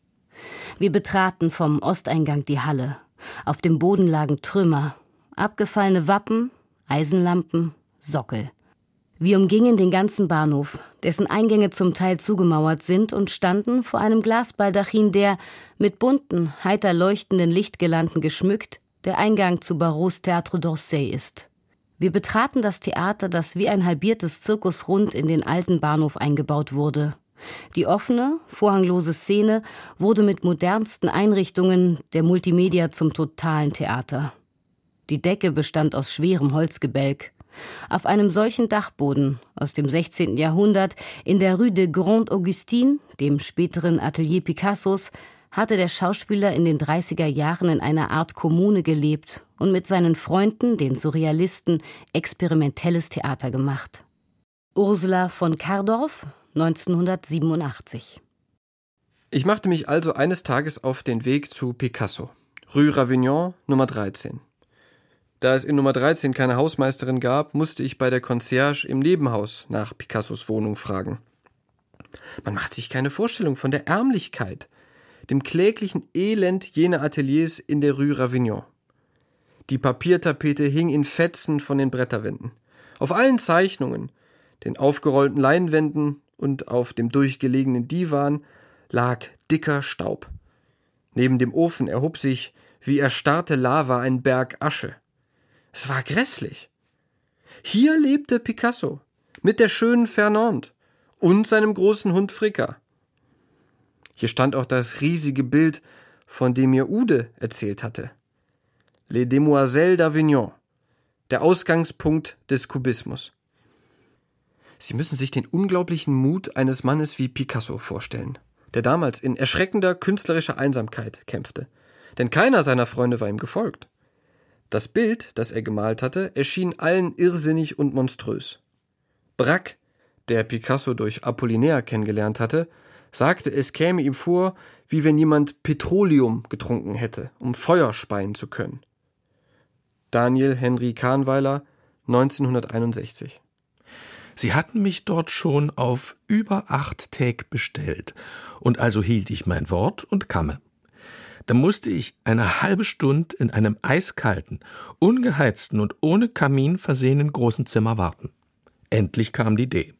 Wir betraten vom Osteingang die Halle. Auf dem Boden lagen Trümmer, abgefallene Wappen, Eisenlampen, Sockel. Wir umgingen den ganzen Bahnhof, dessen Eingänge zum Teil zugemauert sind, und standen vor einem Glasbaldachin, der, mit bunten, heiter leuchtenden Lichtgirlanden geschmückt, der Eingang zu Barraults Théâtre d'Orsay ist. Wir betraten das Theater, das wie ein halbiertes Zirkusrund in den alten Bahnhof eingebaut wurde. Die offene, vorhanglose Szene wurde mit modernsten Einrichtungen der Multimedia zum totalen Theater. Die Decke bestand aus schwerem Holzgebälk. Auf einem solchen Dachboden aus dem 16. Jahrhundert in der Rue de Grande Augustine, dem späteren Atelier Picassos, hatte der Schauspieler in den 30er Jahren in einer Art Kommune gelebt und mit seinen Freunden, den Surrealisten, experimentelles Theater gemacht. Ursula von Kardorff, 1987. Ich machte mich also eines Tages auf den Weg zu Picasso, Rue Ravignon, Nummer 13. Da es in Nummer 13 keine Hausmeisterin gab, musste ich bei der Concierge im Nebenhaus nach Picassos Wohnung fragen. Man macht sich keine Vorstellung von der Ärmlichkeit, dem kläglichen Elend jener Ateliers in der Rue Ravignon. Die Papiertapete hing in Fetzen von den Bretterwänden. Auf allen Zeichnungen, den aufgerollten Leinwänden und auf dem durchgelegenen Divan lag dicker Staub. Neben dem Ofen erhob sich, wie erstarrte Lava, ein Berg Asche. Es war grässlich. Hier lebte Picasso mit der schönen Fernande und seinem großen Hund Fricka. Hier stand auch das riesige Bild, von dem mir Ude erzählt hatte. Les Demoiselles d'Avignon, der Ausgangspunkt des Kubismus. Sie müssen sich den unglaublichen Mut eines Mannes wie Picasso vorstellen, der damals in erschreckender künstlerischer Einsamkeit kämpfte. Denn keiner seiner Freunde war ihm gefolgt. Das Bild, das er gemalt hatte, erschien allen irrsinnig und monströs. Braque, der Picasso durch Apollinaire kennengelernt hatte, sagte, es käme ihm vor, wie wenn jemand Petroleum getrunken hätte, um Feuer speien zu können. Daniel Henry Kahnweiler, 1961. Sie hatten mich dort schon auf über 8 Täg bestellt, und also hielt ich mein Wort und kamme. Da musste ich eine halbe Stunde in einem eiskalten, ungeheizten und ohne Kamin versehenen großen Zimmer warten. Endlich kam die Idee.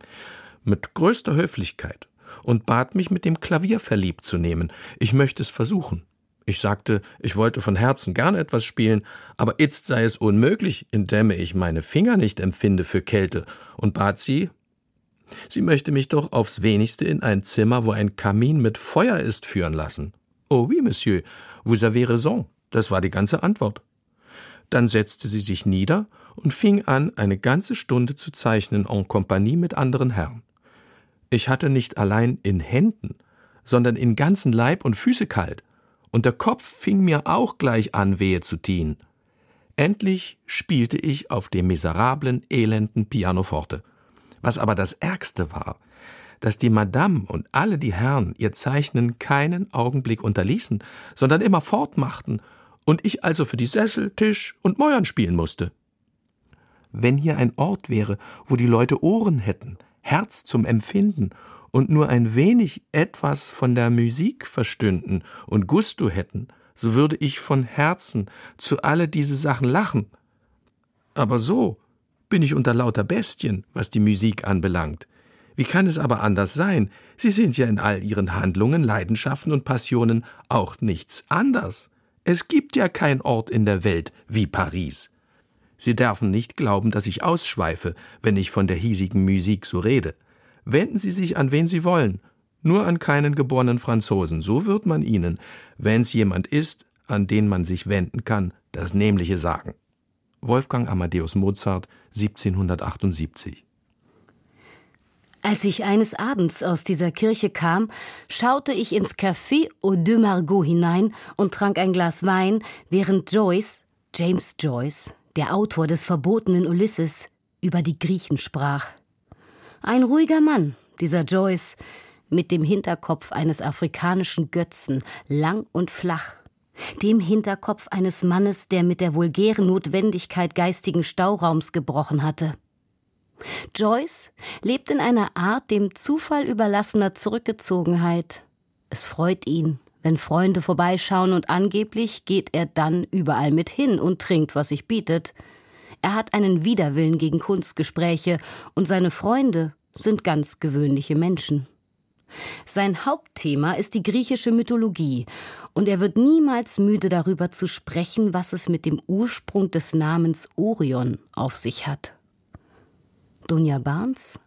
Mit größter Höflichkeit und bat mich, mit dem Klavier verliebt zu nehmen. Ich möchte es versuchen. Ich sagte, ich wollte von Herzen gerne etwas spielen, aber itzt sei es unmöglich, indem ich meine Finger nicht empfinde für Kälte, und bat sie möchte mich doch aufs wenigste in ein Zimmer, wo ein Kamin mit Feuer ist, führen lassen. Oh oui, Monsieur, vous avez raison, das war die ganze Antwort. Dann setzte sie sich nieder und fing an, eine ganze Stunde zu zeichnen en compagnie mit anderen Herren. Ich hatte nicht allein in Händen, sondern in ganzen Leib und Füße kalt, und der Kopf fing mir auch gleich an, wehe zu tun. Endlich spielte ich auf dem miserablen, elenden Pianoforte. Was aber das Ärgste war, dass die Madame und alle die Herren ihr Zeichnen keinen Augenblick unterließen, sondern immer fortmachten, und ich also für die Sessel, Tisch und Mäuern spielen musste. Wenn hier ein Ort wäre, wo die Leute Ohren hätten, Herz zum Empfinden und nur ein wenig etwas von der Musik verstünden und Gusto hätten, so würde ich von Herzen zu alle diese Sachen lachen. Aber so bin ich unter lauter Bestien, was die Musik anbelangt. Wie kann es aber anders sein? Sie sind ja in all ihren Handlungen, Leidenschaften und Passionen auch nichts anders. Es gibt ja kein Ort in der Welt wie Paris. Sie dürfen nicht glauben, dass ich ausschweife, wenn ich von der hiesigen Musik so rede. Wenden Sie sich an wen Sie wollen, nur an keinen geborenen Franzosen, so wird man Ihnen, wenn's jemand ist, an den man sich wenden kann, das Nämliche sagen. Wolfgang Amadeus Mozart, 1778. Als ich eines Abends aus dieser Kirche kam, schaute ich ins Café Aux Deux Margots hinein und trank ein Glas Wein, während Joyce, James Joyce, der Autor des verbotenen Ulysses, über die Griechen sprach. Ein ruhiger Mann, dieser Joyce, mit dem Hinterkopf eines afrikanischen Götzen, lang und flach. Dem Hinterkopf eines Mannes, der mit der vulgären Notwendigkeit geistigen Stauraums gebrochen hatte. Joyce lebt in einer Art dem Zufall überlassener Zurückgezogenheit. Es freut ihn, wenn Freunde vorbeischauen, und angeblich geht er dann überall mit hin und trinkt, was sich bietet. Er hat einen Widerwillen gegen Kunstgespräche, und seine Freunde sind ganz gewöhnliche Menschen. Sein Hauptthema ist die griechische Mythologie, und er wird niemals müde, darüber zu sprechen, was es mit dem Ursprung des Namens Orion auf sich hat. Dunja Barnes,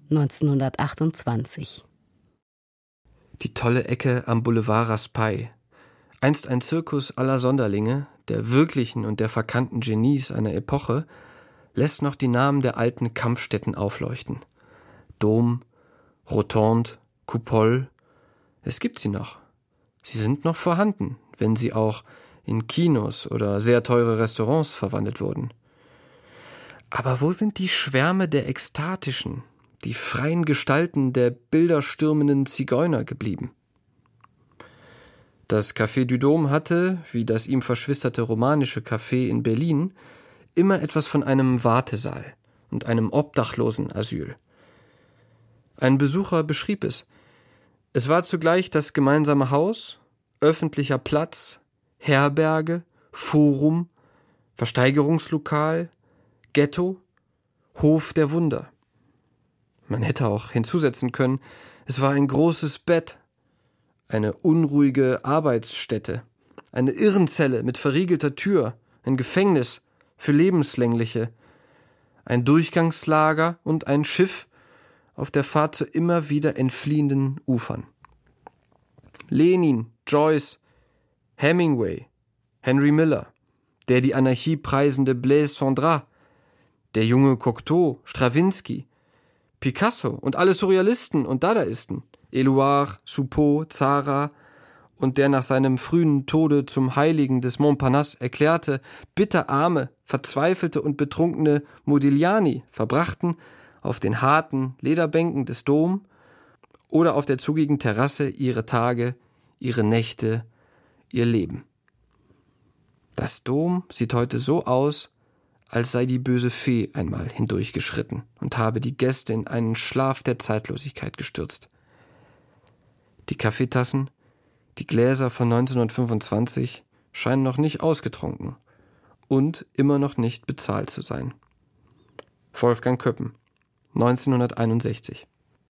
1928. Die tolle Ecke am Boulevard Raspail. Einst ein Zirkus aller Sonderlinge, der wirklichen und der verkannten Genies einer Epoche, lässt noch die Namen der alten Kampfstätten aufleuchten. Dom, Rotonde, Coupole, es gibt sie noch. Sie sind noch vorhanden, wenn sie auch in Kinos oder sehr teure Restaurants verwandelt wurden. Aber wo sind die Schwärme der ekstatischen, die freien Gestalten der bilderstürmenden Zigeuner geblieben? Das Café du Dôme hatte, wie das ihm verschwisterte romanische Café in Berlin, immer etwas von einem Wartesaal und einem Obdachlosenasyl. Ein Besucher beschrieb es. Es war zugleich das gemeinsame Haus, öffentlicher Platz, Herberge, Forum, Versteigerungslokal, Ghetto, Hof der Wunder. Man hätte auch hinzusetzen können, es war ein großes Bett, eine unruhige Arbeitsstätte, eine Irrenzelle mit verriegelter Tür, ein Gefängnis für Lebenslängliche, ein Durchgangslager und ein Schiff auf der Fahrt zu immer wieder entfliehenden Ufern. Lenin, Joyce, Hemingway, Henry Miller, der die Anarchie preisende Blaise Cendrars, der junge Cocteau, Strawinsky, Picasso und alle Surrealisten und Dadaisten, Éluard, Soupeau, Zara und der nach seinem frühen Tode zum Heiligen des Montparnasse erklärte, bitterarme, verzweifelte und betrunkene Modigliani verbrachten auf den harten Lederbänken des Dom oder auf der zugigen Terrasse ihre Tage, ihre Nächte, ihr Leben. Das Dom sieht heute so aus, als sei die böse Fee einmal hindurchgeschritten und habe die Gäste in einen Schlaf der Zeitlosigkeit gestürzt. Die Kaffeetassen, die Gläser von 1925 scheinen noch nicht ausgetrunken und immer noch nicht bezahlt zu sein. Wolfgang Köppen, 1961.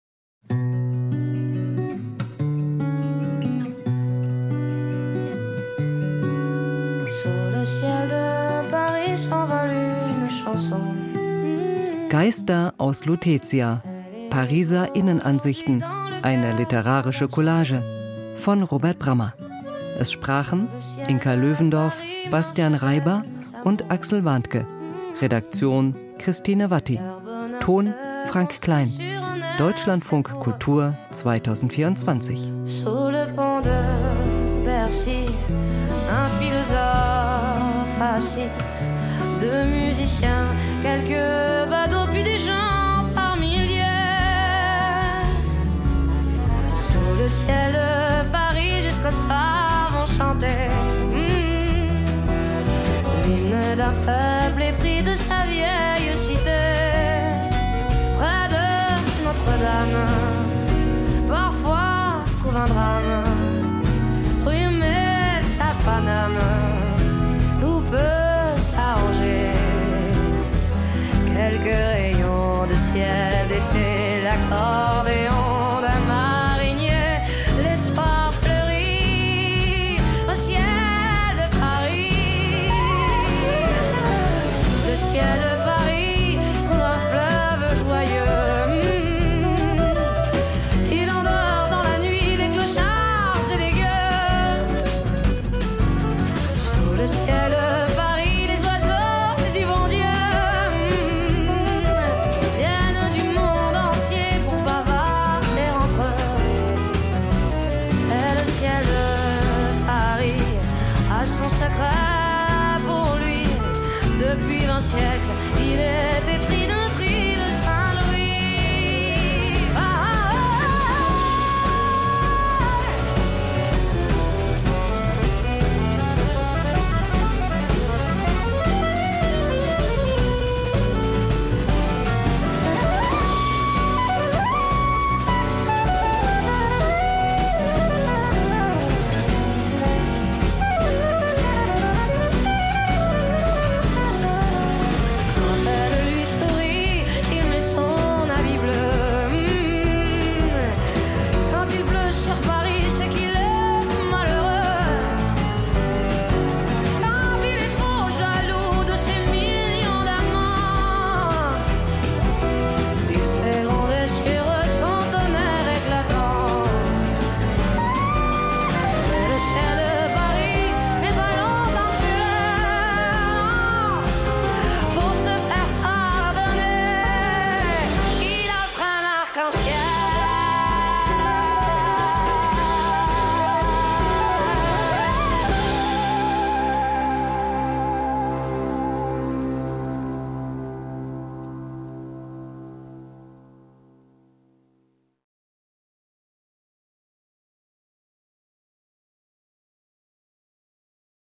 Geister aus Lutetia, Pariser Innenansichten, eine literarische Collage von Robert Brammer. Es sprachen Inka Löwendorf, Bastian Reiber und Axel Warntke. Redaktion Christine Watti. Ton Frank Klein. Deutschlandfunk Kultur 2024. Sous le pont de Bercy, un philosophe assis, deux musiciens, quelques badauds, puis des gens par milliers. Sous le ciel de Paris, jusqu'au soir vont chanter l'hymne d'un peuple épris de sa vieille cité. Près de Notre-Dame, parfois couvre un drame, rue sa Paname, tout peut s'arranger. Quelques rayons de ciel d'été, l'accordéon d'un marinier, l'espoir fleurit au ciel de Paris. Sous le ciel de Paris coule un fleuve joyeux. Il endort dans la nuit les clochards et les gueux. Sous le ciel de Paris les oiseaux du bon Dieu viennent du monde entier pour bavarder entre eux. Et le ciel de Paris a son secret pour lui. Depuis 20 siècles, il est